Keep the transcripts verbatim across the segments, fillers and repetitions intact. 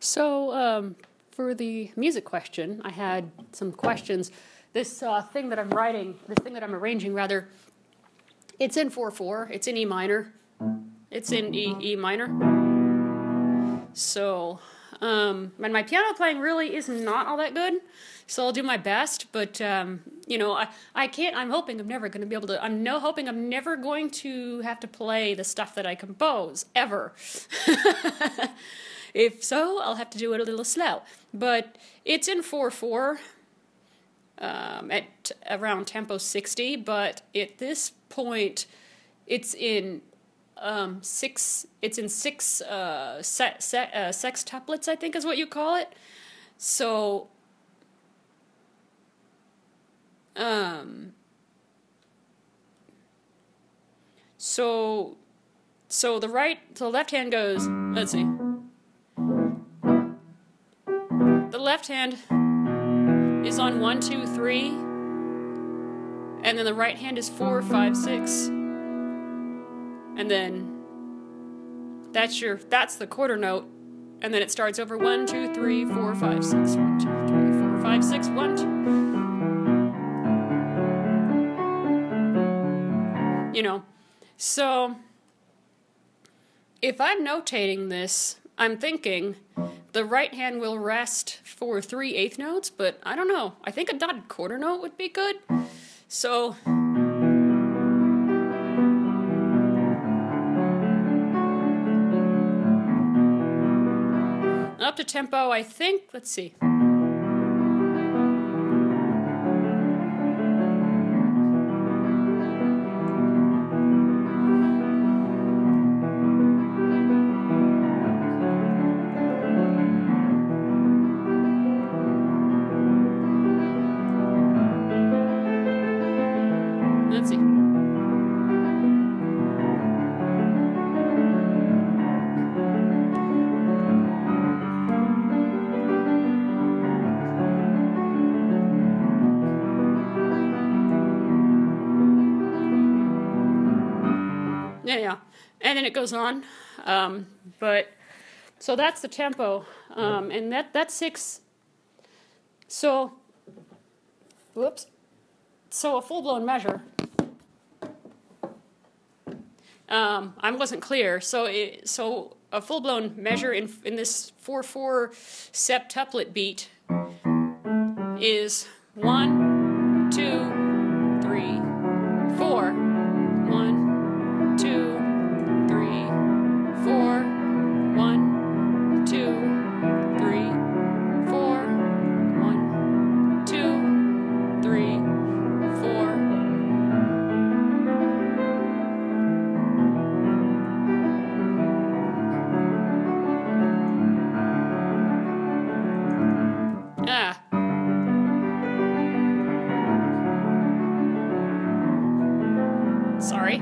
So, um, for the music question, I had some questions. This uh, thing that I'm writing, this thing that I'm arranging, rather, it's in four four. It's in E minor. It's in E, E minor. So, um, and my piano playing really is not all that good. So I'll do my best, but, um, you know, I, I can't, I'm hoping I'm never going to be able to, I'm no hoping I'm never going to have to play the stuff that I compose, ever. If so, I'll have to do it a little slow. But it's in four four, um, at around tempo sixty, but at this point, it's in um, six, it's in six uh, set, set, uh, sextuplets, I think is what you call it. So, um, so, so the right, so the left hand goes, let's see. The left hand is on one, two, three, and then the right hand is four, five, six, and then that's your that's the quarter note, and then it starts over one, two, three, four, five, six, one, two, three, four, five, six, one, two. You know, so if I'm notating this, I'm thinking the right hand will rest for three eighth notes, but I don't know. I think a dotted quarter note would be good. So, up to tempo, I think, let's see. Let's see. Yeah, yeah. And then it goes on. Um, but, so that's the tempo. Um, and that, that's six. So, whoops. So a full-blown measure. Um, I wasn't clear. So, it, so a full-blown measure in in this four four septuplet beat is one, two, three, four. One, two, three, four. One, two, three, four. One, two, three, four. Ah. Sorry.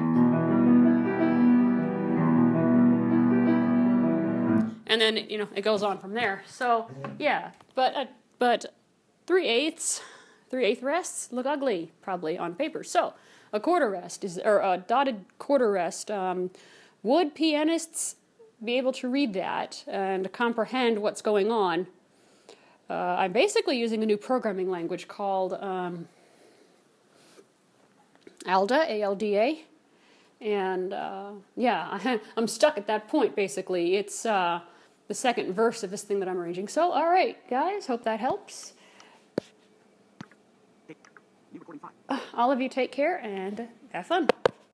And then, you know, it goes on from there. So, yeah, but uh, but three eighths, three eighth rests look ugly probably on paper. So, a quarter rest is, or a dotted quarter rest. Um, would pianists be able to read that and comprehend what's going on? Uh, I'm basically using a new programming language called um, ALDA, A L D A, and uh, yeah, I'm stuck at that point, basically. It's uh, the second verse of this thing that I'm arranging. So, all right, guys, hope that helps. Uh, all of you take care and have fun.